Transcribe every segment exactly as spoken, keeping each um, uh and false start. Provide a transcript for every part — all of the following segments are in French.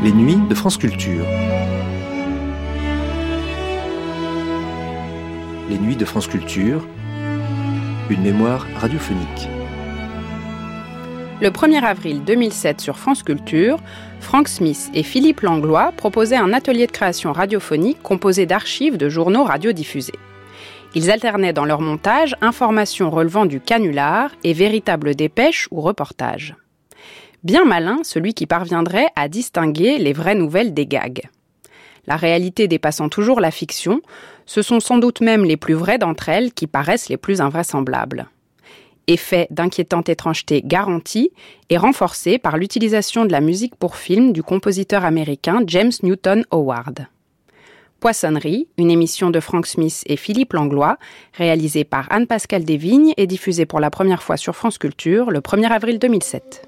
Les nuits de France Culture. Les nuits de France Culture, une mémoire radiophonique. Le premier avril deux mille sept sur France Culture, Frank Smith et Philippe Langlois proposaient un atelier de création radiophonique composé d'archives de journaux radiodiffusés. Ils alternaient dans leur montage informations relevant du canular et véritables dépêches ou reportages. Bien malin celui qui parviendrait à distinguer les vraies nouvelles des gags. La réalité dépassant toujours la fiction, ce sont sans doute même les plus vraies d'entre elles qui paraissent les plus invraisemblables. Effet d'inquiétante étrangeté garanti et renforcé par l'utilisation de la musique pour film du compositeur américain James Newton Howard. Poissonnerie, une émission de Frank Smith et Philippe Langlois, réalisée par Anne-Pascale Desvignes et diffusée pour la première fois sur France Culture le premier avril deux mille sept.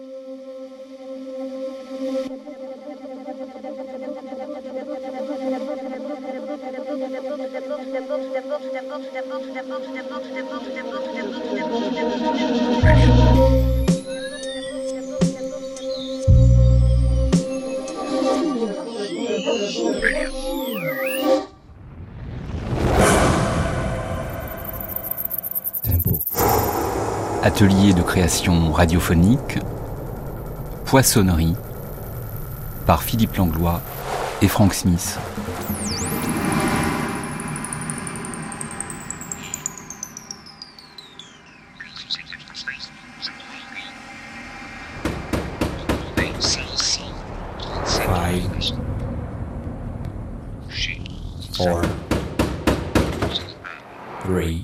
Atelier de création radiophonique, Poissonnerie, par Philippe Langlois et Frank Smith. Five, four, three,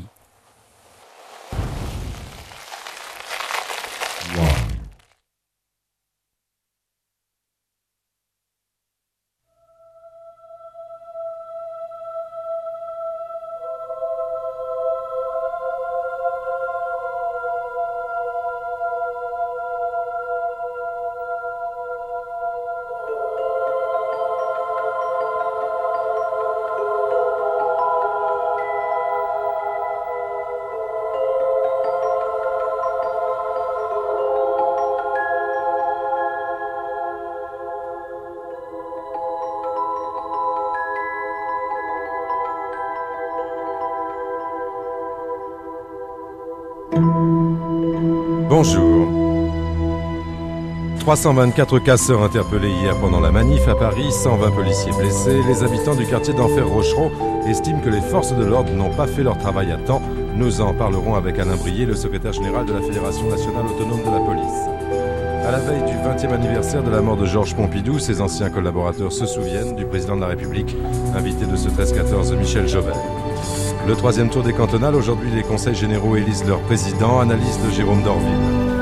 Bonjour. trois cent vingt-quatre casseurs interpellés hier pendant la manif à Paris, cent vingt policiers blessés. Les habitants du quartier d'Enfer Rochereau estiment que les forces de l'ordre n'ont pas fait leur travail à temps. Nous en parlerons avec Alain Brier, le secrétaire général de la Fédération nationale autonome de la police. À la veille du vingtième anniversaire de la mort de Georges Pompidou, ses anciens collaborateurs se souviennent du président de la République, invité de ce treize quatorze, Michel Jobert. Le troisième tour des cantonales, aujourd'hui les conseils généraux élisent leur président, analyse de Jérôme Dorville.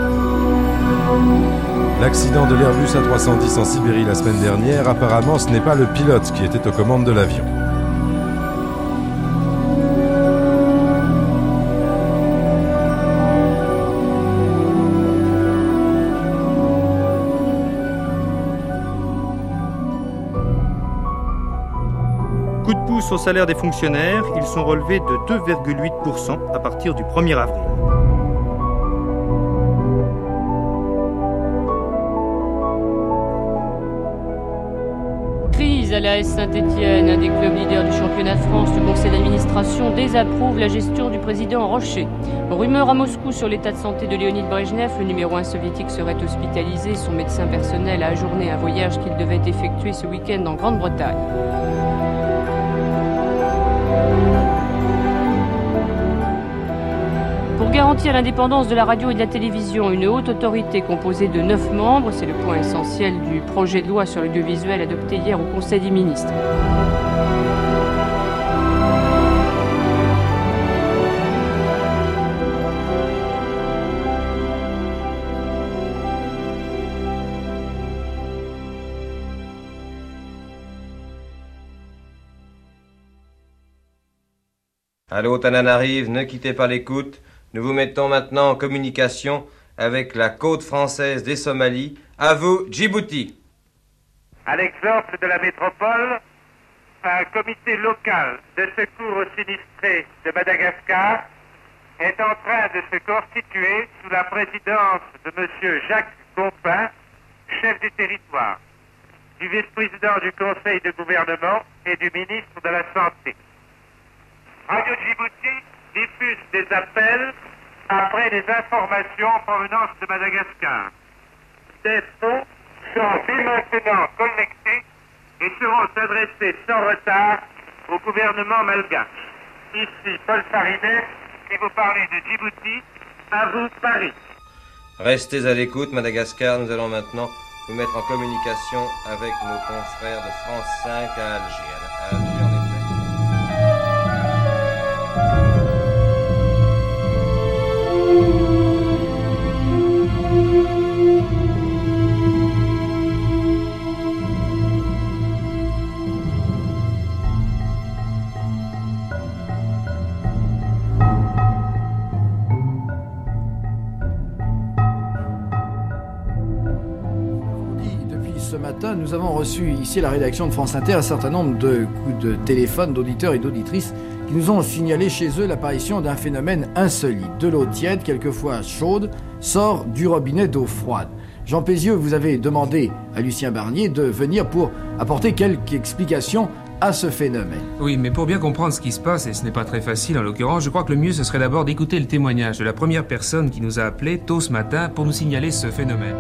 L'accident de l'Airbus A trois cent dix en Sibérie la semaine dernière, apparemment ce n'est pas le pilote qui était aux commandes de l'avion. Coup de pouce au salaire des fonctionnaires, ils sont relevés de deux virgule huit pour cent à partir du premier avril. Crise à l'A S Saint-Étienne, un des clubs leaders du championnat de France. Le conseil d'administration désapprouve la gestion du président Rocher. Rumeur à Moscou sur l'état de santé de Léonid Brejnev. Le numéro un soviétique serait hospitalisé. Son médecin personnel a ajourné un voyage qu'il devait effectuer ce week-end en Grande-Bretagne. Pour garantir l'indépendance de la radio et de la télévision, une haute autorité composée de neuf membres, c'est le point essentiel du projet de loi sur l'audiovisuel adopté hier au Conseil des ministres. Allô, Tananarive, ne quittez pas l'écoute. Nous vous mettons maintenant en communication avec la côte française des Somalies. À vous, Djibouti. À l'exemple de la métropole, un comité local de secours aux sinistrés de Madagascar est en train de se constituer sous la présidence de M. Jacques Compin, chef du territoire. du vice-président du Conseil de gouvernement et du ministre de la Santé. Radio Djibouti diffuse des appels après des informations en provenance de Madagascar. Ces fonds sont dès maintenant collectés et seront adressés sans retard au gouvernement malgache. Ici Paul Farinet qui vous parlait de Djibouti, à vous Paris. Restez à l'écoute, Madagascar. Nous allons maintenant nous mettre en communication avec nos confrères de France cinq à Alger. À Alger, en effet. Ce matin, nous avons reçu ici à la rédaction de France Inter un certain nombre de coups de téléphone d'auditeurs et d'auditrices qui nous ont signalé chez eux l'apparition d'un phénomène insolite. De l'eau tiède, quelquefois chaude, sort du robinet d'eau froide. Jean Pézieux, vous avez demandé à Lucien Barnier de venir pour apporter quelques explications à ce phénomène. Oui, mais pour bien comprendre ce qui se passe, et ce n'est pas très facile en l'occurrence, je crois que le mieux ce serait d'abord d'écouter le témoignage de la première personne qui nous a appelés tôt ce matin pour nous signaler ce phénomène.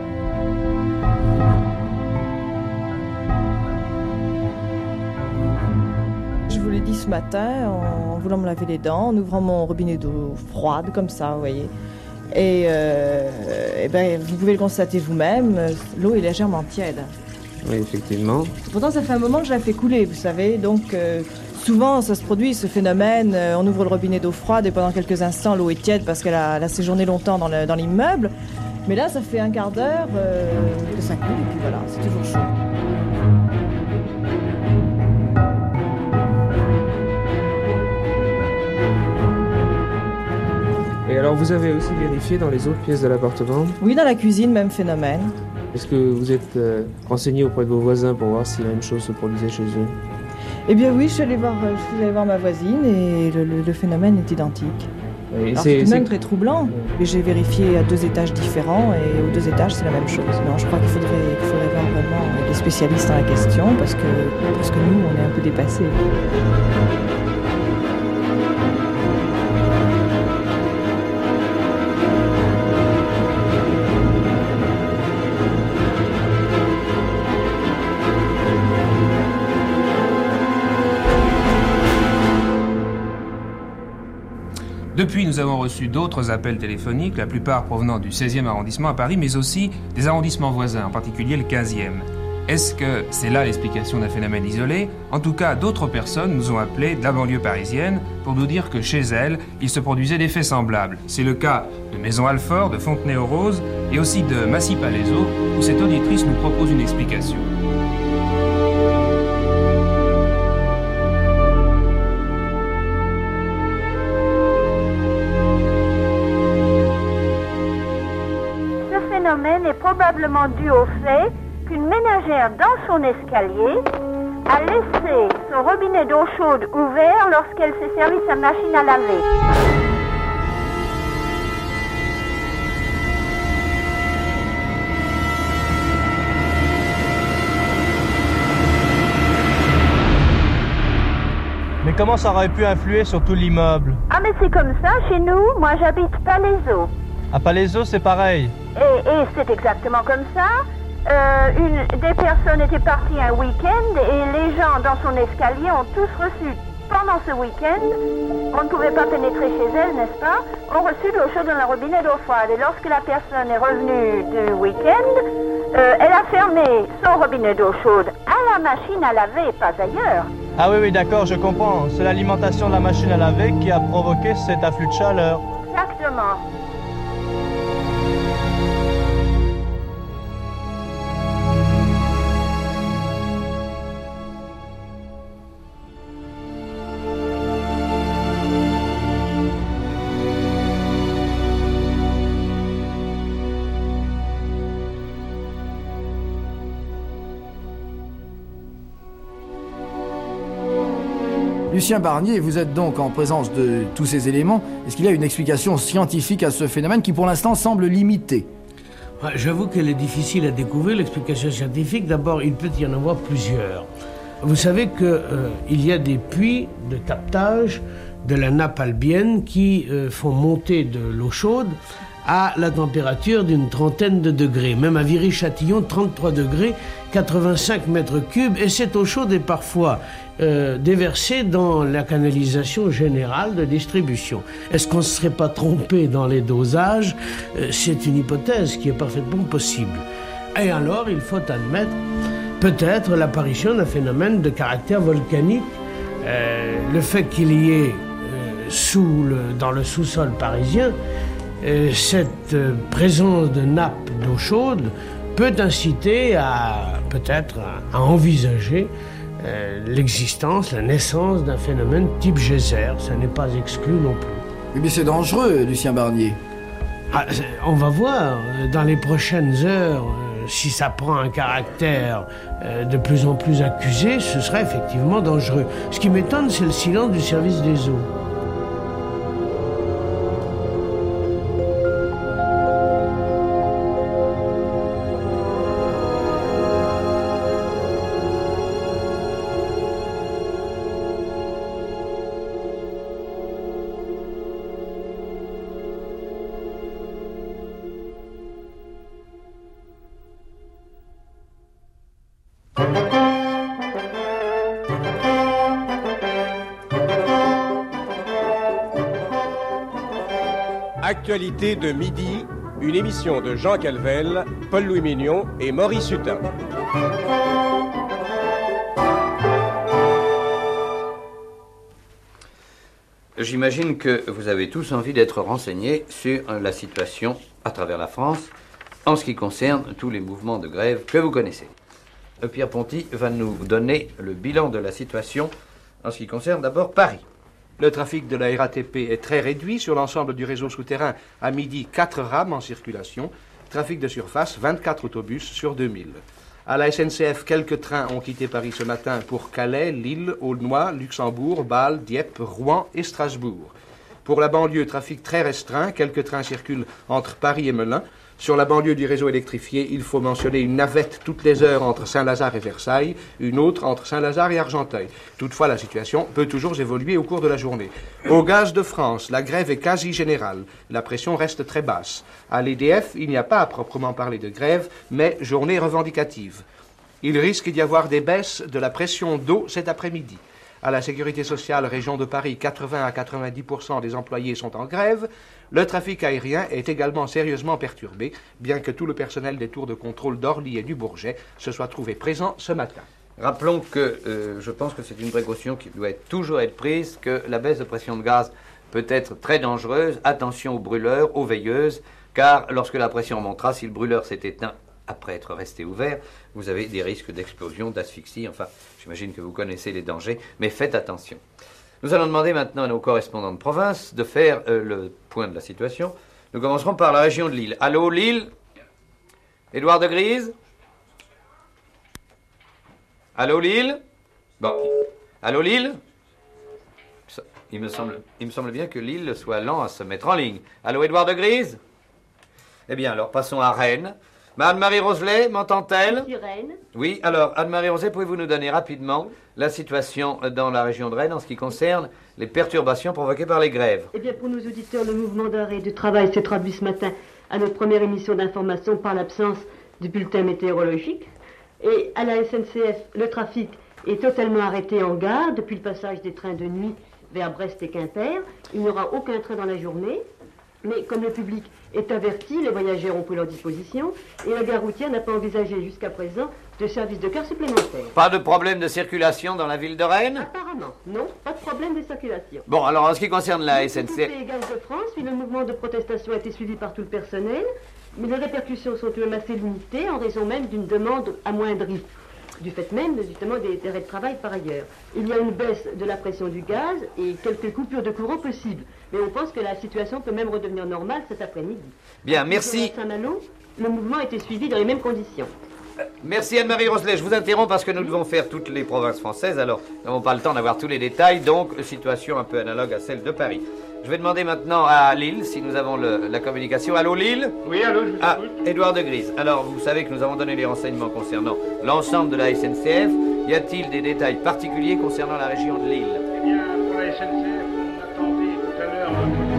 Je l'ai dit ce matin en voulant me laver les dents, en ouvrant mon robinet d'eau froide comme ça, vous voyez. Et, euh, et ben, vous pouvez le constater vous-même, l'eau est légèrement tiède. Oui, effectivement. Pourtant, ça fait un moment que je la fais couler, vous savez. Donc, euh, souvent, ça se produit, ce phénomène. Euh, on ouvre le robinet d'eau froide et pendant quelques instants, l'eau est tiède parce qu'elle a, elle a séjourné longtemps dans, le, dans l'immeuble. Mais là, ça fait un quart d'heure euh, que ça coule et puis voilà, c'est toujours chaud. Et alors, vous avez aussi vérifié dans les autres pièces de l'appartement ? Oui, dans la cuisine, même phénomène. Est-ce que vous êtes euh, renseigné auprès de vos voisins pour voir si la même chose se produisait chez eux ? Eh bien oui, je suis allée voir, je suis allée voir ma voisine et le, le, le phénomène est identique. Et alors, c'est, c'est même c'est... très troublant. Et j'ai vérifié à deux étages différents et aux deux étages, c'est la même chose. Non, je crois qu'il faudrait, qu'il faudrait voir vraiment des spécialistes en la question parce que, parce que nous, on est un peu dépassés. Depuis, nous avons reçu d'autres appels téléphoniques, la plupart provenant du seizième arrondissement à Paris, mais aussi des arrondissements voisins, en particulier le quinzième. Est-ce que c'est là l'explication d'un phénomène isolé ? En tout cas, d'autres personnes nous ont appelés de la banlieue parisienne pour nous dire que chez elles, il se produisait des faits semblables. C'est le cas de Maison-Alfort, de Fontenay-aux-Roses et aussi de Massy-Palaiseau, où cette auditrice nous propose une explication. Le phénomène est probablement dû au fait qu'une ménagère dans son escalier a laissé son robinet d'eau chaude ouvert lorsqu'elle s'est servi sa machine à laver. Mais comment ça aurait pu influer sur tout l'immeuble ? Ah mais c'est comme ça chez nous, moi j'habite Palaiseau. À Palaiseau, c'est pareil. Et, et c'est exactement comme ça. Euh, une, des personnes étaient parties un week-end et les gens dans son escalier ont tous reçu, pendant ce week-end, on ne pouvait pas pénétrer chez elle, n'est-ce pas, ont reçu de l'eau chaude dans le robinet d'eau froide. Et lorsque la personne est revenue du week-end, euh, elle a fermé son robinet d'eau chaude à la machine à laver, pas ailleurs. Ah oui, oui, d'accord, je comprends. C'est l'alimentation de la machine à laver qui a provoqué cet afflux de chaleur. Exactement. Lucien Barnier, vous êtes donc en présence de tous ces éléments. Est-ce qu'il y a une explication scientifique à ce phénomène qui pour l'instant semble limité ? J'avoue qu'elle est difficile à découvrir, l'explication scientifique. D'abord, il peut y en avoir plusieurs. Vous savez qu'il euh, y a des puits de captage de la nappe albienne qui euh, font monter de l'eau chaude à la température d'une trentaine de degrés. Même à Viry-Châtillon, trente-trois degrés, quatre-vingt-cinq mètres cubes. Et cette eau chaude est parfois euh, déversée dans la canalisation générale de distribution. Est-ce qu'on ne se serait pas trompé dans les dosages? euh, C'est une hypothèse qui est parfaitement possible. Et alors, il faut admettre peut-être l'apparition d'un phénomène de caractère volcanique. Euh, le fait qu'il y ait euh, sous le, dans le sous-sol parisien euh, cette euh, présence de nappes d'eau chaude peut inciter à peut-être à, à envisager euh, l'existence, la naissance d'un phénomène type geyser. Ça n'est pas exclu non plus. Oui, mais c'est dangereux, Lucien Barnier. Ah, on va voir dans les prochaines heures. Si ça prend un caractère euh, de plus en plus accusé, ce serait effectivement dangereux. Ce qui m'étonne, c'est le silence du service des eaux. Actualité de midi, une émission de Jean Calvel, Paul-Louis Mignon et Maurice Hutin. J'imagine que vous avez tous envie d'être renseignés sur la situation à travers la France en ce qui concerne tous les mouvements de grève que vous connaissez. Pierre Ponty va nous donner le bilan de la situation en ce qui concerne d'abord Paris. Le trafic de la R A T P est très réduit sur l'ensemble du réseau souterrain. À midi, quatre rames en circulation. Trafic de surface, vingt-quatre autobus sur deux mille. À la S N C F, quelques trains ont quitté Paris ce matin pour Calais, Lille, Aulnois, Luxembourg, Bâle, Dieppe, Rouen et Strasbourg. Pour la banlieue, trafic très restreint. Quelques trains circulent entre Paris et Melun. Sur la banlieue du réseau électrifié, il faut mentionner une navette toutes les heures entre Saint-Lazare et Versailles, une autre entre Saint-Lazare et Argenteuil. Toutefois, la situation peut toujours évoluer au cours de la journée. Au Gaz de France, la grève est quasi générale. La pression reste très basse. À l'E D F, il n'y a pas à proprement parler de grève, mais journée revendicative. Il risque d'y avoir des baisses de la pression d'eau cet après-midi. À la Sécurité sociale, région de Paris, quatre-vingts à quatre-vingt-dix pour cent des employés sont en grève. Le trafic aérien est également sérieusement perturbé, bien que tout le personnel des tours de contrôle d'Orly et du Bourget se soit trouvé présent ce matin. Rappelons que euh, je pense que c'est une précaution qui doit être, toujours être prise, que la baisse de pression de gaz peut être très dangereuse. Attention aux brûleurs, aux veilleuses, car lorsque la pression montera, si le brûleur s'est éteint après être resté ouvert, vous avez des risques d'explosion, d'asphyxie. Enfin, j'imagine que vous connaissez les dangers, mais faites attention. Nous allons demander maintenant à nos correspondants de province de faire euh, le point de la situation. Nous commencerons par la région de Lille. Allô, Lille? Édouard de Grise? Allô, Lille? Bon. Allô, Lille? Il me semble, il me semble bien que Lille soit lent à se mettre en ligne. Allô, Édouard de Grise? Eh bien, alors, passons à Rennes. Anne-Marie Roselet, m'entend-elle? Rennes. Oui, alors, Anne-Marie Roselet, pouvez-vous nous donner rapidement la situation dans la région de Rennes en ce qui concerne les perturbations provoquées par les grèves? Eh bien, pour nos auditeurs, le mouvement d'arrêt de travail s'est traduit ce matin à notre première émission d'information par l'absence du bulletin météorologique. Et à la S N C F, le trafic est totalement arrêté en gare depuis le passage des trains de nuit vers Brest et Quimper. Il n'y aura aucun train dans la journée. Mais comme le public est averti, les voyageurs ont pris leur disposition et la gare routière n'a pas envisagé jusqu'à présent de service de car supplémentaire. Pas de problème de circulation dans la ville de Rennes? Apparemment, non, pas de problème de circulation. Bon, alors en ce qui concerne la S N C F... Les Gaz de France, puis le mouvement de protestation a été suivi par tout le personnel, mais les répercussions sont tout de même assez limitées en raison même d'une demande amoindrie. Du fait même, justement, des arrêts de travail par ailleurs. Il y a une baisse de la pression du gaz et quelques coupures de courant possibles. Mais on pense que la situation peut même redevenir normale cet après-midi. Bien, merci. À Saint-Malo, le mouvement a été suivi dans les mêmes conditions. Euh, merci Anne-Marie Roselet. Je vous interromps parce que nous devons faire toutes les provinces françaises. Alors, nous n'avons pas le temps d'avoir tous les détails. Donc, situation un peu analogue à celle de Paris. Je vais demander maintenant à Lille si nous avons le, la communication. Allô Lille? Oui, allô, je vous Ah, écoute. Édouard de Grise. Alors, vous savez que nous avons donné les renseignements concernant l'ensemble de la S N C F. Y a-t-il des détails particuliers concernant la région de Lille? Eh bien, pour la S N C F, on attendait tout à l'heure...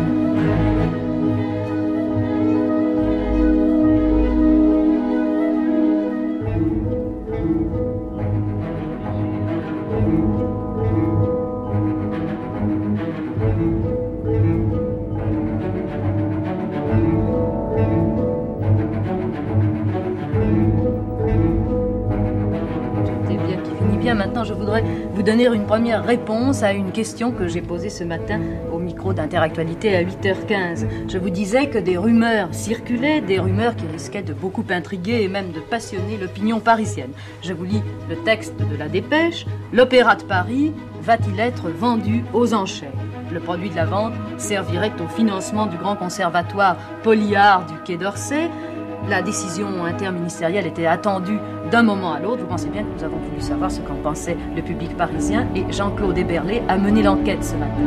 Maintenant, je voudrais vous donner une première réponse à une question que j'ai posée ce matin au micro d'Interactualité à huit heures quinze. Je vous disais que des rumeurs circulaient, des rumeurs qui risquaient de beaucoup intriguer et même de passionner l'opinion parisienne. Je vous lis le texte de la dépêche. L'Opéra de Paris va-t-il être vendu aux enchères? Le produit de la vente servirait au financement du grand conservatoire Polliard du Quai d'Orsay. La décision interministérielle était attendue d'un moment à l'autre. Vous pensez bien que nous avons voulu savoir ce qu'en pensait le public parisien et Jean-Claude Héberlé a mené l'enquête ce matin.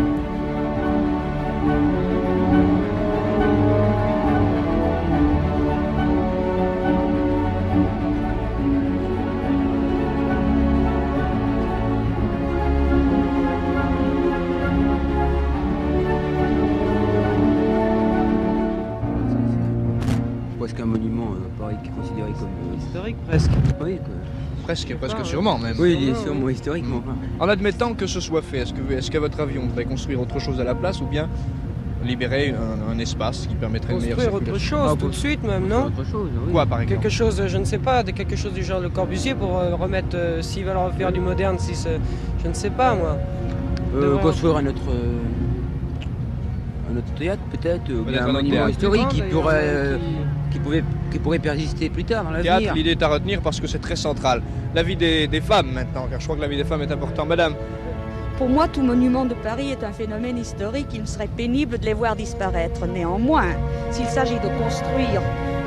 Presque un monument euh, pareil, qui est considéré comme euh, historique presque. Oui, quoi. Presque, presque Ah, sûrement même. Oui, il est sûrement historique, mais enfin. En admettant que ce soit fait, est-ce que, est-ce qu'à votre avis on devrait construire autre chose à la place ou bien libérer un, un espace qui permettrait une meilleure Construire autre circulation? chose Ah, tout de suite même, non? Autre chose, oui. Quoi par exemple? Quelque chose, je ne sais pas, de quelque chose du genre Le Corbusier pour euh, remettre, euh, s'ils veulent refaire du moderne, si c'est- je ne sais pas moi. Euh, Devrait- construire un autre, euh, un autre théâtre peut-être, ou Peut-être bien un un autre monument théâtre. historique qui D'ailleurs, pourrait, euh, euh, qui, pouvait, qui pourrait persister plus tard dans Théâtre, l'avenir. l'idée est à retenir parce que c'est très central. La vie des, des femmes maintenant, car je crois que la vie des femmes est importante. Madame, Pour moi, tout monument de Paris est un phénomène historique. Il me serait pénible de les voir disparaître. Néanmoins, s'il s'agit de construire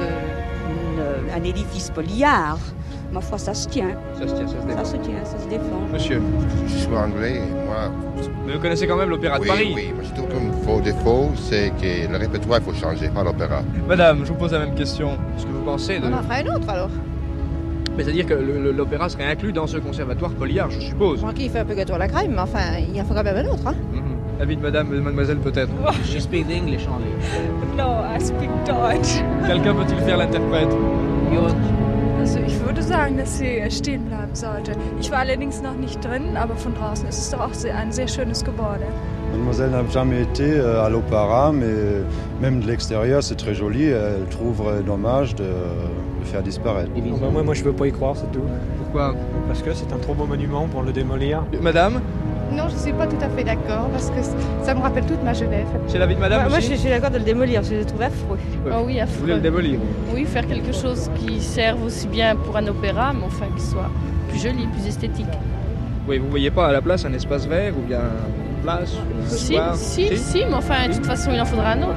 euh, une- un édifice Polliard, ma foi, ça se tient. ça se tient, ça se défend. Ça se tient, ça se défend. Monsieur, Je suis anglais et moi. mais vous connaissez quand même l'Opéra de Oui, Paris? oui, moi je trouve qu'un faux défaut, c'est que le répertoire, il faut changer, pas l'opéra. Madame, je vous pose la même question. Est-ce que vous pensez de... On en fera un autre alors. Mais c'est-à-dire que le- le- l'opéra serait inclus dans ce conservatoire Polliard, je suppose. Moi qui fait un peu gâteau à la crème, mais enfin, il en faut quand même un autre. Hein. Mhm. L'avis de madame, de mademoiselle peut-être. She speaks English only. No, I speak Deutsch. Quelqu'un peut-il faire l'interprète? Also ich würde sagen, dass sie stehen bleiben sollte. Ich war allerdings noch nicht drin, aber von draußen ist es doch auch sehr, ein sehr schönes Gebäude. Mademoiselle n'a jamais été euh, à l'opéra, mais même de l'extérieur, c'est très joli. Elle trouverait dommage de le faire disparaître. Ah bah moi, moi, je veux pas y croire, c'est tout. Pourquoi? Parce que c'est un trop beau monument pour le démolir. Madame? Non, je suis pas tout à fait d'accord parce que ça me rappelle toute ma jeunesse. C'est l'avis de madame moi, moi, aussi? je, je suis d'accord de le démolir, je le trouve affreux. Oh oui, Vous voulez le démolir? Oui, faire quelque chose qui serve aussi bien pour un opéra, mais enfin qui soit plus joli, plus esthétique. Oui, vous voyez pas à la place un espace vert ou bien une place, un Si, soir? si, si, mais enfin, de toute façon, il en faudra un autre.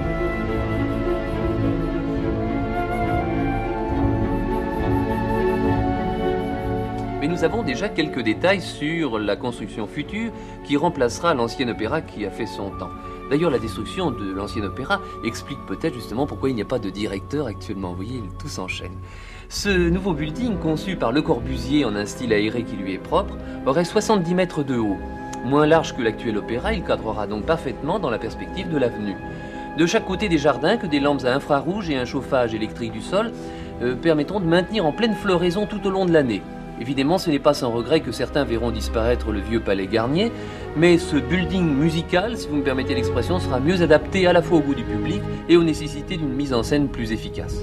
Mais nous avons déjà quelques détails sur la construction future qui remplacera l'ancien opéra qui a fait son temps. D'ailleurs, la destruction de l'ancien opéra explique peut-être justement pourquoi il n'y a pas de directeur actuellement. Vous voyez, tout s'enchaîne. Ce nouveau building, conçu par Le Corbusier en un style aéré qui lui est propre, aurait soixante-dix mètres de haut. Moins large que l'actuel opéra, il cadrera donc parfaitement dans la perspective de l'avenue. De chaque côté des jardins, que des lampes à infrarouge et un chauffage électrique du sol euh, permettront de maintenir en pleine floraison tout au long de l'année. Évidemment, ce n'est pas sans regret que certains verront disparaître le vieux palais Garnier, mais ce building musical, si vous me permettez l'expression, sera mieux adapté à la fois au goût du public et aux nécessités d'une mise en scène plus efficace.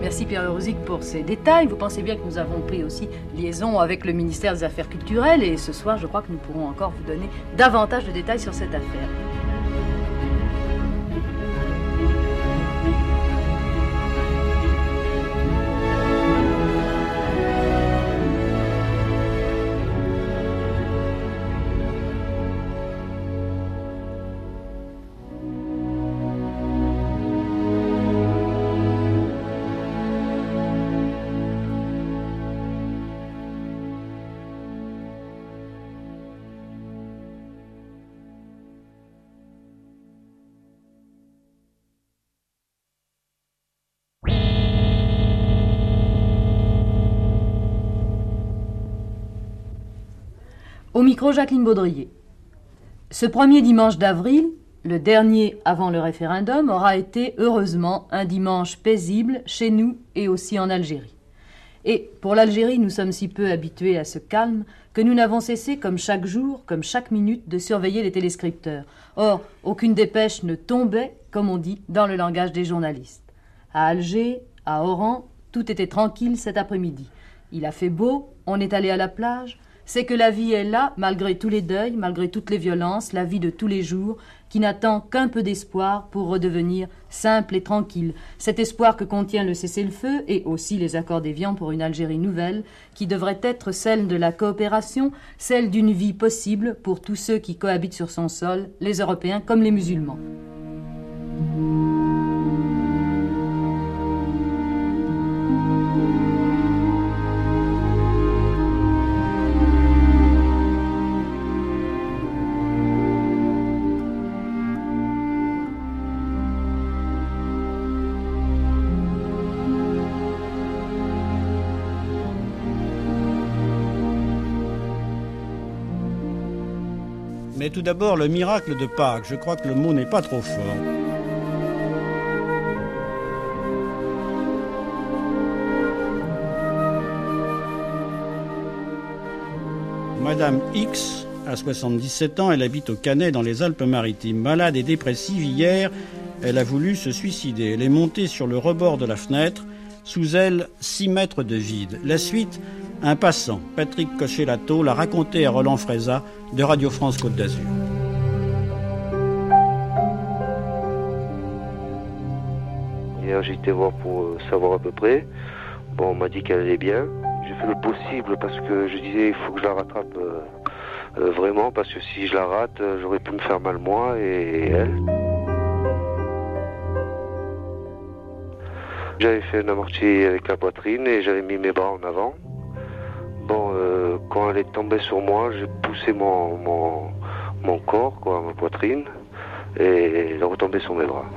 Merci Pierre Rosic pour ces détails. Vous pensez bien que nous avons pris aussi liaison avec le ministère des Affaires culturelles et ce soir, je crois que nous pourrons encore vous donner davantage de détails sur cette affaire. Au micro, Jacqueline Baudrier. Ce premier dimanche d'avril, le dernier avant le référendum, aura été heureusement un dimanche paisible chez nous et aussi en Algérie. Et pour l'Algérie, nous sommes si peu habitués à ce calme que nous n'avons cessé, comme chaque jour, comme chaque minute, de surveiller les téléscripteurs. Or, aucune dépêche ne tombait, comme on dit, dans le langage des journalistes. À Alger, à Oran, tout était tranquille cet après-midi. Il a fait beau, on est allé à la plage. C'est que la vie est là, malgré tous les deuils, malgré toutes les violences, la vie de tous les jours, qui n'attend qu'un peu d'espoir pour redevenir simple et tranquille. Cet espoir que contient le cessez-le-feu et aussi les accords d'Évian pour une Algérie nouvelle, qui devrait être celle de la coopération, celle d'une vie possible pour tous ceux qui cohabitent sur son sol, les Européens comme les musulmans. Mais tout d'abord, le miracle de Pâques. Je crois que le mot n'est pas trop fort. Madame X a soixante-dix-sept ans, elle habite au Canet dans les Alpes-Maritimes. Malade et dépressive, hier, elle a voulu se suicider. Elle est montée sur le rebord de la fenêtre, sous elle, six mètres de vide. La suite, un passant, Patrick Cochet-Lato, l'a raconté à Roland Frézat de Radio France Côte d'Azur. Hier, j'ai été voir pour savoir à peu près. Bon, on m'a dit qu'elle allait bien. J'ai fait le possible parce que je disais il faut que je la rattrape euh, euh, vraiment, parce que si je la rate, j'aurais pu me faire mal moi et elle. J'avais fait un amorti avec la poitrine et j'avais mis mes bras en avant. Bon, euh, quand elle est tombée sur moi, j'ai poussé mon, mon, mon corps, quoi, ma poitrine, et elle est retombée sur mes bras.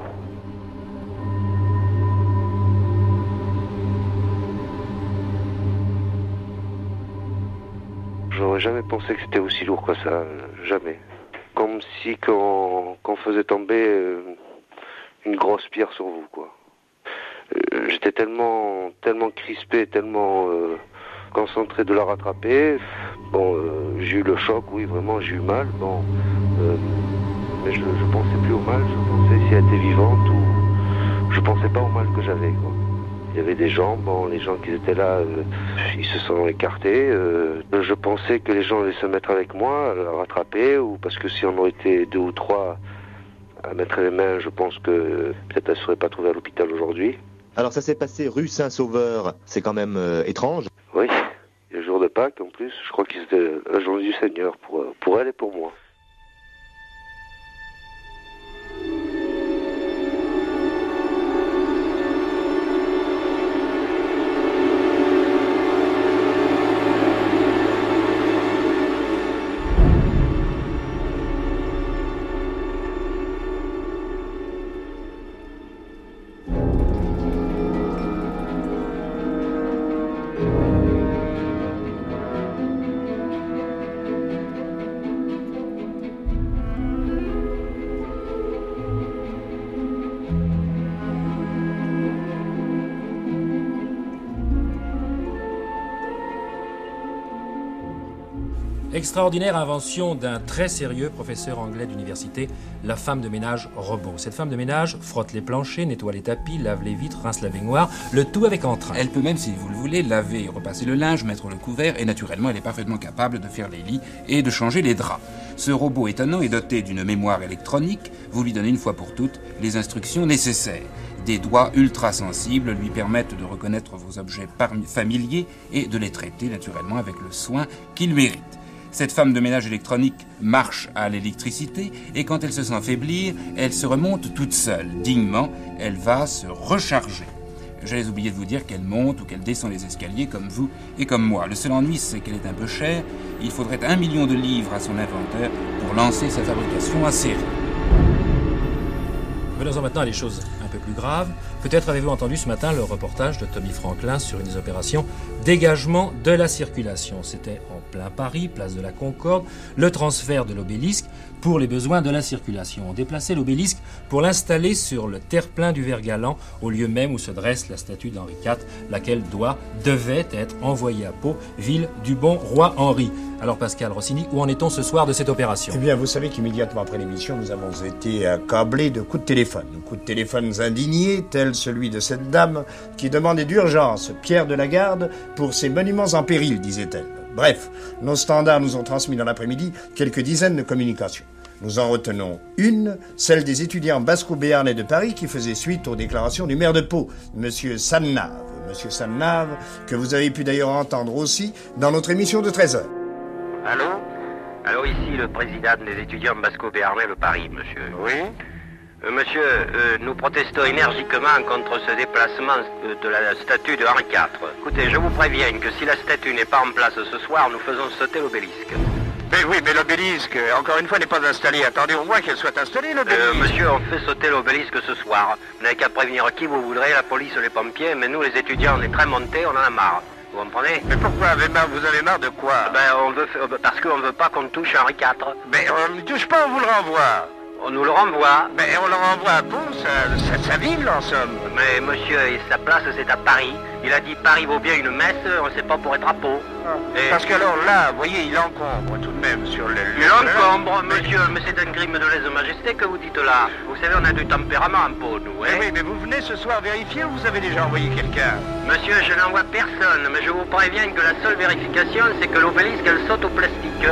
J'aurais jamais pensé que c'était aussi lourd que ça, jamais. Comme si qu'on qu'on faisait tomber euh, une grosse pierre sur vous, quoi. Euh, j'étais tellement, tellement crispé, tellement... Euh, concentré de la rattraper. Bon, euh, j'ai eu le choc, oui, vraiment, j'ai eu mal. Bon, euh, mais je, je pensais plus au mal, je pensais si elle était vivante ou je pensais pas au mal que j'avais, quoi. Il y avait des gens, bon, les gens qui étaient là, euh, ils se sont écartés. Euh, je pensais que les gens allaient se mettre avec moi, à la rattraper, ou parce que si on aurait été deux ou trois à mettre les mains, je pense que peut-être elle ne serait pas trouvée à l'hôpital aujourd'hui. Alors ça s'est passé rue Saint-Sauveur, c'est quand même euh, étrange. Oui, le jour de Pâques en plus, je crois que c'était la journée du Seigneur pour, pour elle et pour moi. Extraordinaire invention d'un très sérieux professeur anglais d'université, la femme de ménage robot. Cette femme de ménage frotte les planchers, nettoie les tapis, lave les vitres, rince la baignoire, le tout avec entrain. Elle peut même, si vous le voulez, laver et repasser le linge, mettre le couvert, et naturellement, elle est parfaitement capable de faire les lits et de changer les draps. Ce robot étonnant est doté d'une mémoire électronique. Vous lui donnez une fois pour toutes les instructions nécessaires. Des doigts ultra sensibles lui permettent de reconnaître vos objets familiers et de les traiter naturellement avec le soin qu'ils méritent. Cette femme de ménage électronique marche à l'électricité et quand elle se sent faiblir, elle se remonte toute seule. Dignement, elle va se recharger. J'allais oublier de vous dire qu'elle monte ou qu'elle descend les escaliers comme vous et comme moi. Le seul ennui, c'est qu'elle est un peu chère. Il faudrait un million de livres à son inventeur pour lancer sa fabrication en série. Venons-en maintenant à des choses un peu plus graves. Peut-être avez-vous entendu ce matin le reportage de Tommy Franklin sur une des opérations dégagement de la circulation. C'était en plein Paris, place de la Concorde, le transfert de l'obélisque pour les besoins de la circulation. On déplaçait l'obélisque pour l'installer sur le terre-plein du Vert-Galant, au lieu même où se dresse la statue d'Henri quatre, laquelle doit, devait être envoyée à Pau, ville du bon roi Henri. Alors Pascal Rossini, où en est-on ce soir de cette opération ? Eh bien, vous savez qu'immédiatement après l'émission, nous avons été accablés de coups de téléphone. Coups de téléphone indignés, tel celui de cette dame qui demandait d'urgence Pierre de la Garde pour ses monuments en péril, disait-elle. Bref, nos standards nous ont transmis dans l'après-midi quelques dizaines de communications. Nous en retenons une, celle des étudiants basco-béarnais de Paris qui faisait suite aux déclarations du maire de Pau, M. Sannave. M. Sannave, que vous avez pu d'ailleurs entendre aussi dans notre émission de treize heures. Allô ? Allô, ici le président des étudiants basco-béarnais de Paris, monsieur. Oui ? Euh, monsieur, euh, nous protestons énergiquement contre ce déplacement euh, de la statue de Henri quatre. Écoutez, je vous préviens que si la statue n'est pas en place ce soir, nous faisons sauter l'obélisque. Mais oui, mais l'obélisque, encore une fois, n'est pas installé. Attendez au moins qu'elle soit installée, l'obélisque. Euh, monsieur, on fait sauter l'obélisque ce soir. Vous n'avez qu'à prévenir qui vous voudrez, la police, les pompiers, mais nous, les étudiants, on est très montés, on en a marre. Vous comprenez? Mais pourquoi avez marre, vous avez marre de quoi? Ben, on veut, parce qu'on veut pas qu'on touche Henri quatre. Mais on ne touche pas, on vous le renvoie. On nous le renvoie. Mais on le renvoie à Pau, sa, sa, sa ville, en somme. Mais monsieur, sa place, c'est à Paris. Il a dit Paris vaut bien une messe, on ne sait pas pour être à Pau. Ah. Et... Parce que alors là, vous voyez, il encombre tout de même sur le... Il encombre, monsieur, mais c'est un crime de lèse-majesté que vous dites là. Vous savez, on a du tempérament en Pau, nous, hein. Mais oui, mais vous venez ce soir vérifier ou vous avez déjà envoyé quelqu'un? Monsieur, je n'envoie personne, mais je vous préviens que la seule vérification, c'est que l'obélisque, elle saute au plastique.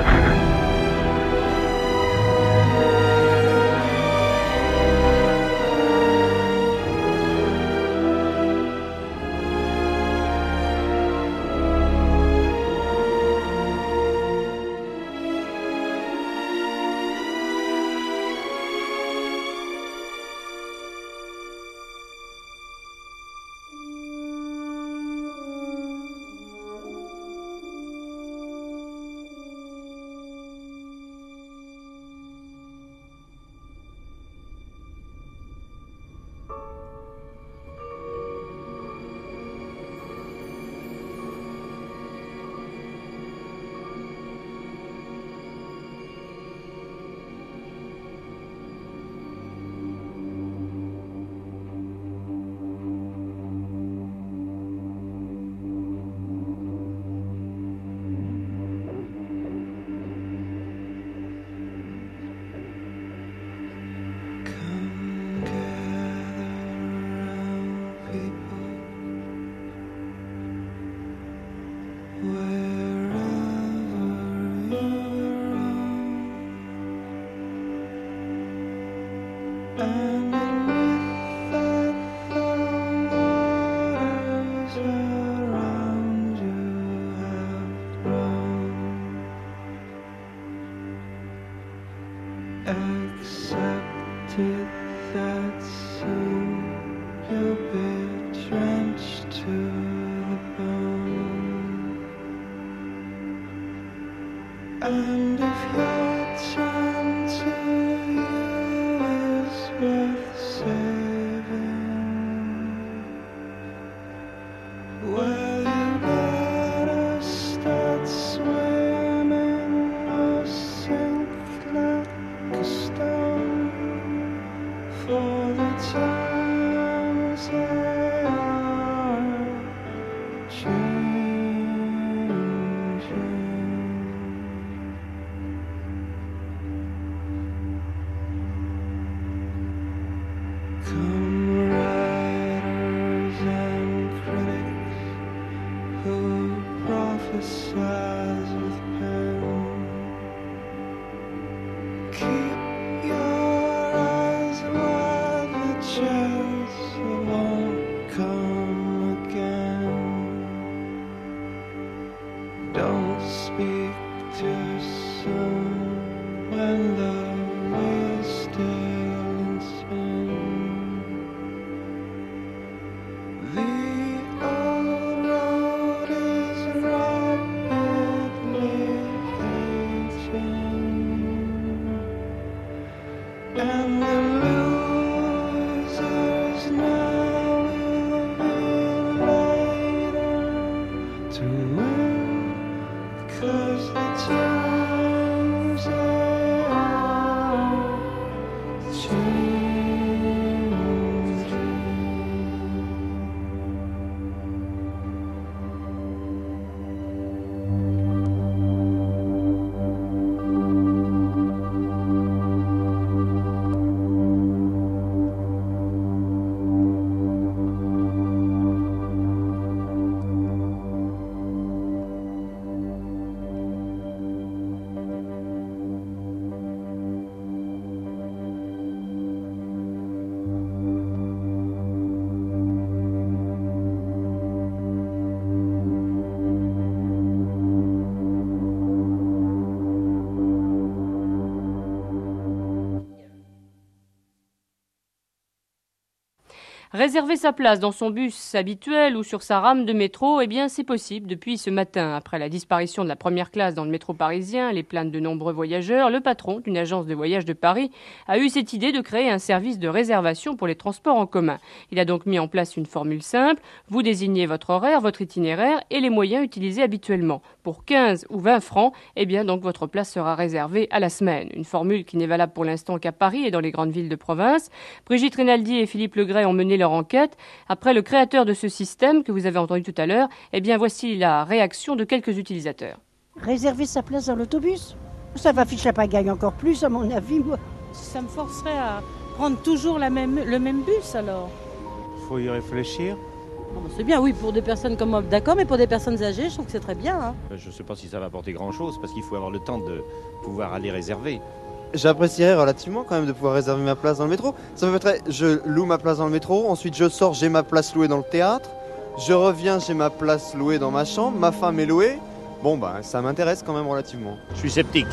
Réserver sa place dans son bus habituel ou sur sa rame de métro, eh bien c'est possible depuis ce matin. Après la disparition de la première classe dans le métro parisien, les plaintes de nombreux voyageurs, le patron d'une agence de voyage de Paris a eu cette idée de créer un service de réservation pour les transports en commun. Il a donc mis en place une formule simple, vous désignez votre horaire, votre itinéraire et les moyens utilisés habituellement. Pour quinze ou vingt francs, eh bien donc votre place sera réservée à la semaine. Une formule qui n'est valable pour l'instant qu'à Paris et dans les grandes villes de province. Brigitte Rinaldi et Philippe Legray ont mené leur enquête. Après le créateur de ce système que vous avez entendu tout à l'heure, eh bien voici la réaction de quelques utilisateurs. Réserver sa place dans l'autobus, ça va ficher la pagaille encore plus à mon avis, moi. Ça me forcerait à prendre toujours la même, le même bus alors. Il faut y réfléchir. Bon, c'est bien, oui, pour des personnes comme moi, d'accord, mais pour des personnes âgées, je trouve que c'est très bien. Hein. Je ne sais pas si ça va apporter grand-chose, parce qu'il faut avoir le temps de pouvoir aller réserver. J'apprécierais relativement quand même de pouvoir réserver ma place dans le métro. Ça me permettrait, je loue ma place dans le métro, ensuite je sors, j'ai ma place louée dans le théâtre, je reviens, j'ai ma place louée dans ma chambre, ma femme est louée. Bon, bah, ça m'intéresse quand même relativement. Je suis sceptique.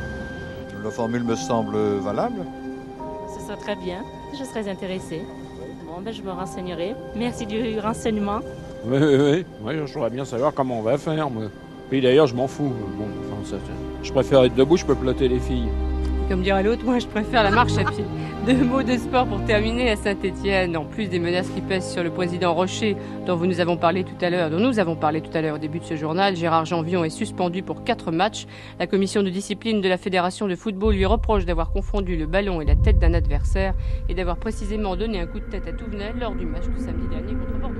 La formule me semble valable. Ce serait très bien, je serais intéressée. Bon, ben, je me renseignerai. Merci du renseignement. Oui, oui, oui. Oui, je voudrais bien savoir comment on va faire, moi. Puis d'ailleurs, je m'en fous. Bon, enfin, ça, je préfère être debout, je peux plotter les filles. Comme dirait l'autre, moi je préfère la marche à pied. Deux mots de sport pour terminer à Saint-Étienne. En plus des menaces qui pèsent sur le président Rocher, dont vous nous avons parlé tout à l'heure, dont nous avons parlé tout à l'heure au début de ce journal, Gérard Janvion est suspendu pour quatre matchs. La commission de discipline de la Fédération de football lui reproche d'avoir confondu le ballon et la tête d'un adversaire et d'avoir précisément donné un coup de tête à Touvenel lors du match de samedi dernier contre Bordeaux.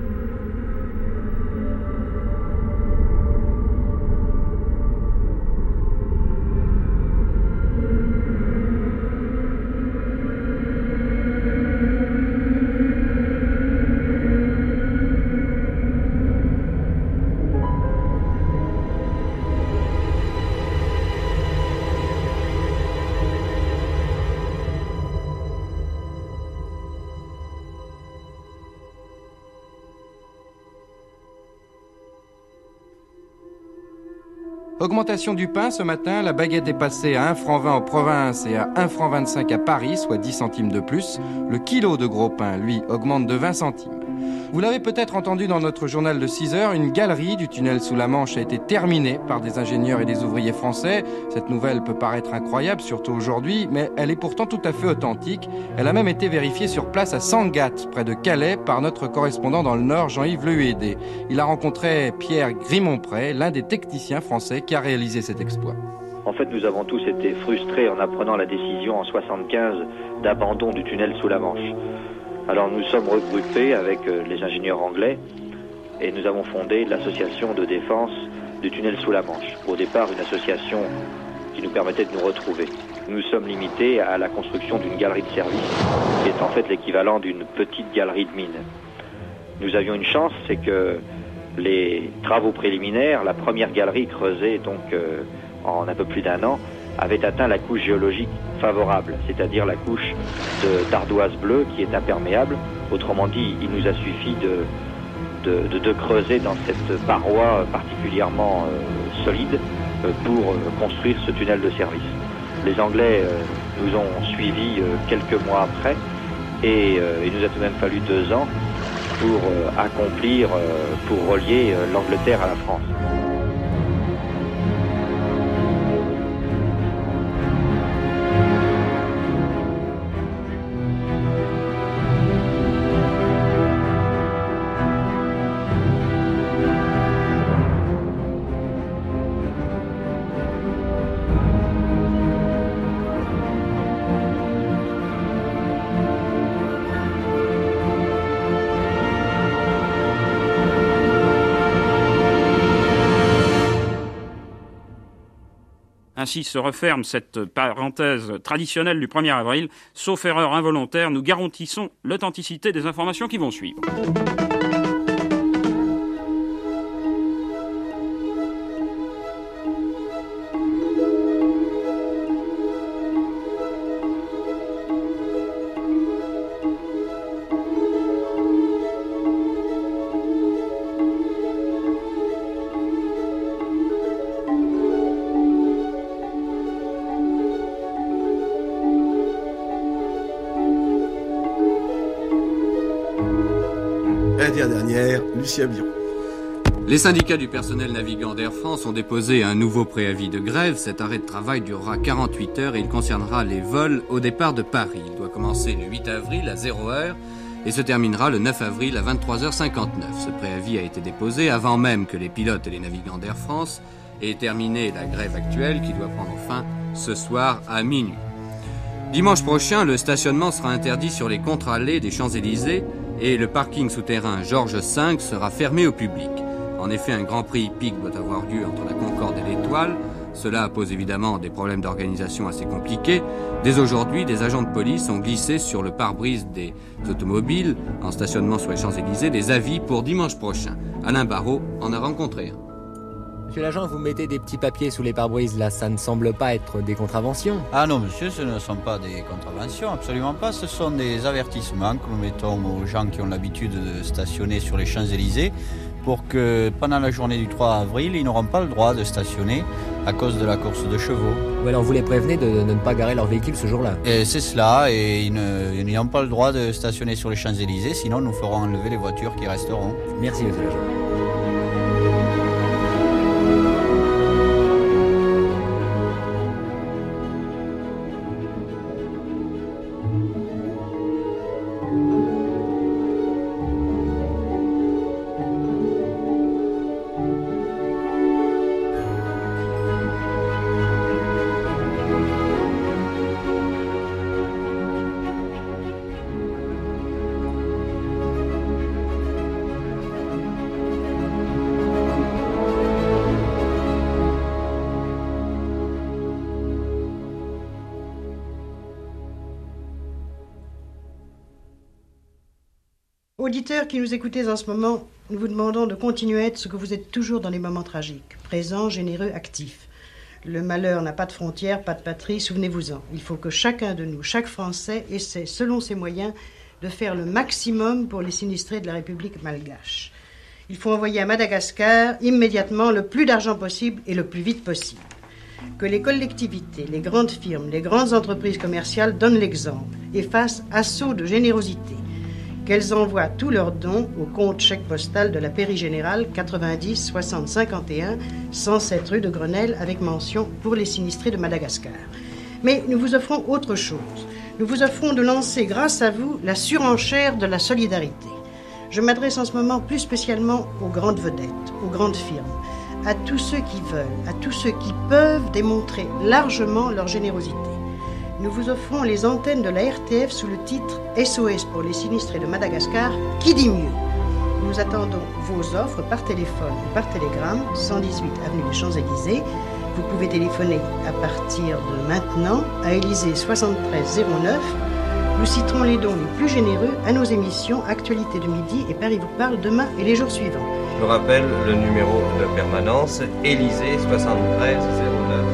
Augmentation du pain ce matin, la baguette est passée à un franc vingt en province et à un franc vingt-cinq à Paris, soit dix centimes de plus. Le kilo de gros pain, lui, augmente de vingt centimes. Vous l'avez peut-être entendu dans notre journal de six heures, une galerie du tunnel sous la Manche a été terminée par des ingénieurs et des ouvriers français. Cette nouvelle peut paraître incroyable, surtout aujourd'hui, mais elle est pourtant tout à fait authentique. Elle a même été vérifiée sur place à Sangatte, près de Calais, par notre correspondant dans le Nord, Jean-Yves Lehuédé. Il a rencontré Pierre Grimont-Pré, l'un des techniciens français qui a réalisé cet exploit. En fait, nous avons tous été frustrés en apprenant la décision en soixante-quinze d'abandon du tunnel sous la Manche. Alors nous sommes regroupés avec les ingénieurs anglais et nous avons fondé l'association de défense du tunnel sous la Manche. Au départ, une association qui nous permettait de nous retrouver. Nous sommes limités à la construction d'une galerie de service qui est en fait l'équivalent d'une petite galerie de mine. Nous avions une chance, c'est que les travaux préliminaires, la première galerie creusée donc euh, en un peu plus d'un an, avait atteint la couche géologique favorable, c'est-à-dire la couche de, d'ardoise bleue qui est imperméable. Autrement dit, il nous a suffi de, de, de, de creuser dans cette paroi particulièrement euh, solide euh, pour euh, construire ce tunnel de service. Les Anglais euh, nous ont suivis euh, quelques mois après et euh, il nous a tout de même fallu deux ans pour euh, accomplir, euh, pour relier euh, l'Angleterre à la France. Ainsi se referme cette parenthèse traditionnelle du premier avril. Sauf erreur involontaire, nous garantissons l'authenticité des informations qui vont suivre. Dernière, Lucien Biron. Les syndicats du personnel navigant d'Air France ont déposé un nouveau préavis de grève. Cet arrêt de travail durera quarante-huit heures et il concernera les vols au départ de Paris. Il doit commencer le huit avril à zéro heure et se terminera le neuf avril à vingt-trois heures cinquante-neuf. Ce préavis a été déposé avant même que les pilotes et les navigants d'Air France aient terminé la grève actuelle qui doit prendre fin ce soir à minuit. Dimanche prochain, le stationnement sera interdit sur les contre-allées des Champs-Élysées et le parking souterrain Georges cinq sera fermé au public. En effet, un Grand Prix hippique doit avoir lieu entre la Concorde et l'Étoile. Cela pose évidemment des problèmes d'organisation assez compliqués. Dès aujourd'hui, des agents de police ont glissé sur le pare-brise des automobiles en stationnement sur les Champs-Élysées des avis pour dimanche prochain. Alain Barrault en a rencontré un. Monsieur l'agent, vous mettez des petits papiers sous les pare-brises, là, ça ne semble pas être des contraventions. Ah non, monsieur, ce ne sont pas des contraventions, absolument pas. Ce sont des avertissements que nous mettons aux gens qui ont l'habitude de stationner sur les Champs-Élysées pour que pendant la journée du trois avril, ils n'auront pas le droit de stationner à cause de la course de chevaux. Ou alors vous les prévenez de, de ne pas garer leur véhicule ce jour-là. Et c'est cela, et ils, ne, ils n'ont pas le droit de stationner sur les Champs-Élysées, sinon nous ferons enlever les voitures qui resteront. Merci, monsieur l'agent. Auditeurs qui nous écoutez en ce moment, nous vous demandons de continuer à être ce que vous êtes toujours dans les moments tragiques. Présents, généreux, actifs. Le malheur n'a pas de frontières, pas de patrie, souvenez-vous-en. Il faut que chacun de nous, chaque Français, essaie, selon ses moyens, de faire le maximum pour les sinistrés de la République malgache. Il faut envoyer à Madagascar, immédiatement, le plus d'argent possible et le plus vite possible. Que les collectivités, les grandes firmes, les grandes entreprises commerciales donnent l'exemple et fassent assaut de générosité. Qu'elles envoient tous leurs dons au compte chèque postal de la Pairie Générale quatre-vingt-dix soixante cinquante et un, cent sept rue de Grenelle, avec mention pour les sinistrés de Madagascar. Mais nous vous offrons autre chose. Nous vous offrons de lancer, grâce à vous, la surenchère de la solidarité. Je m'adresse en ce moment plus spécialement aux grandes vedettes, aux grandes firmes, à tous ceux qui veulent, à tous ceux qui peuvent démontrer largement leur générosité. Nous vous offrons les antennes de la R T F sous le titre S O S pour les sinistrés de Madagascar, qui dit mieux. Nous attendons vos offres par téléphone ou par télégramme, cent dix-huit avenue des Champs-Élysées. Vous pouvez téléphoner à partir de maintenant à Élysée soixante-treize zéro neuf. Nous citerons les dons les plus généreux à nos émissions Actualité de midi et Paris vous parle demain et les jours suivants. Je rappelle le numéro de permanence, Élysée soixante-treize zéro neuf.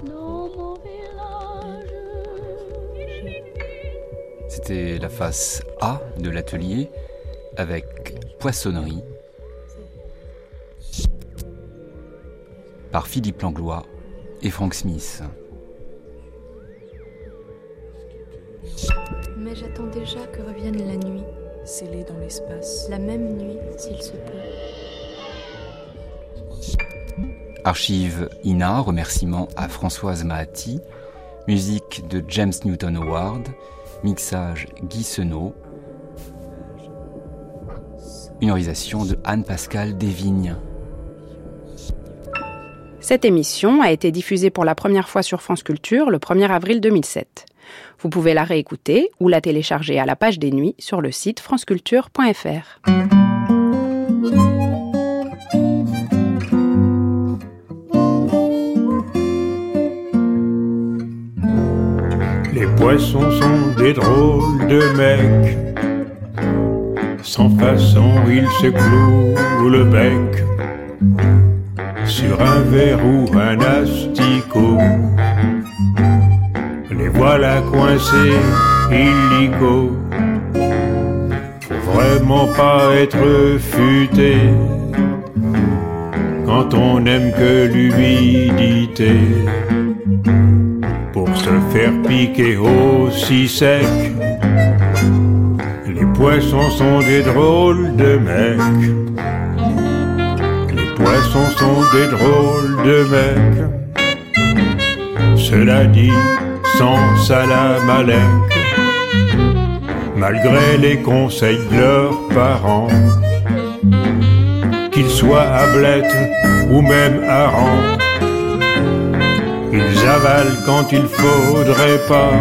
C'était la face A de l'atelier avec Poissonnerie par Philippe Langlois et Frank Smith. Mais j'attends déjà que revienne la nuit, scellée dans l'espace, la même nuit s'il se peut. Archive I N A, remerciements à Françoise Mahati, musique de James Newton Howard, mixage Guy Senot, une réalisation de Anne-Pascale Desvignes. Cette émission a été diffusée pour la première fois sur France Culture le premier avril deux mille sept. Vous pouvez la réécouter ou la télécharger à la page des nuits sur le site franceculture point f r. Les poissons sont des drôles de mecs. Sans façon, ils se clouent le bec sur un verre ou un asticot. Les voilà coincés, illico. Faut vraiment pas être futé quand on n'aime que l'humidité. Pour se faire piquer aussi sec, les poissons sont des drôles de mecs. Les poissons sont des drôles de mecs. Cela dit, sans salam alek, malgré les conseils de leurs parents, qu'ils soient ablettes ou même harengs. Ils avalent quand il faudrait pas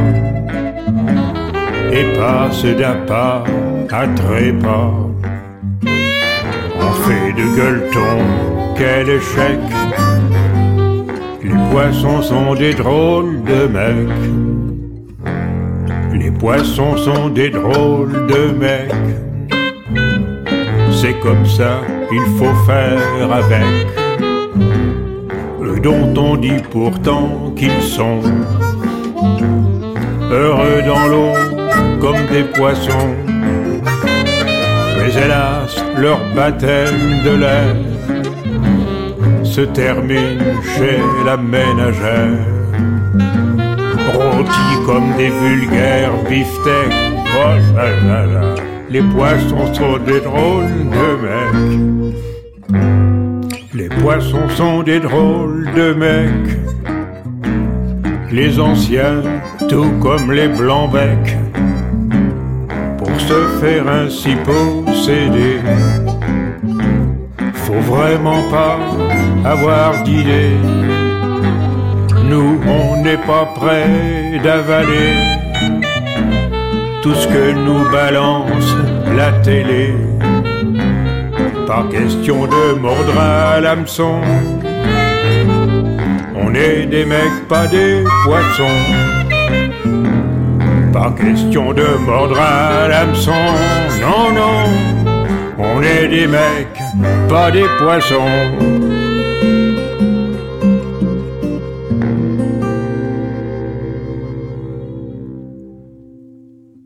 et passent d'appât à trépas. On fait de gueuleton, quel échec. Les poissons sont des drôles de mecs. Les poissons sont des drôles de mecs. C'est comme ça, il faut faire avec. Dont on dit pourtant qu'ils sont heureux dans l'eau comme des poissons. Mais hélas, leur baptême de l'air se termine chez la ménagère. Rôtis comme des vulgaires beefsteaks. Oh là là là, les poissons sont des drôles de mecs. Les poissons sont des drôles de mecs. Les anciens, tout comme les blancs-becs, pour se faire ainsi posséder, faut vraiment pas avoir d'idée. Nous, on n'est pas prêts d'avaler tout ce que nous balance la télé. Pas question de mordre à l'hameçon. On est des mecs, pas des poissons. Pas question de mordre à l'hameçon. Non, non. On est des mecs, pas des poissons.